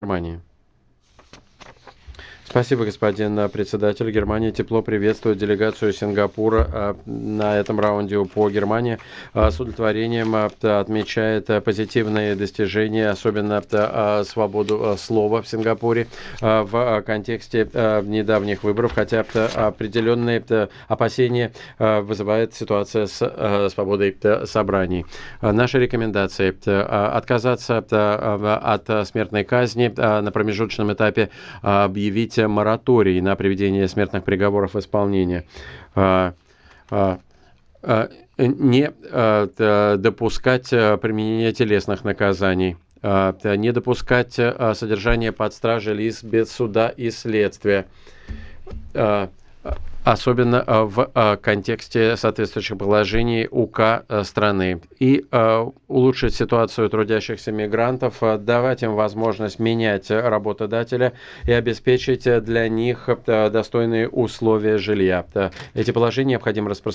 Германии. Спасибо, господин председатель. Германия тепло приветствует делегацию Сингапура на этом раунде по Германии. С удовлетворением отмечает позитивные достижения, особенно свободу слова в Сингапуре в контексте недавних выборов, хотя определенные опасения вызывает ситуация с свободой собраний. Наши рекомендации: отказаться от смертной казни, на промежуточном этапе объявить мораторий на приведение смертных приговоров в исполнение, не допускать применения телесных наказаний, не допускать содержания под стражей лиц без суда и следствия, особенно в контексте соответствующих положений УК страны, и улучшить ситуацию трудящихся мигрантов, давать им возможность менять работодателя и обеспечить для них достойные условия жилья. Эти положения необходимо распространять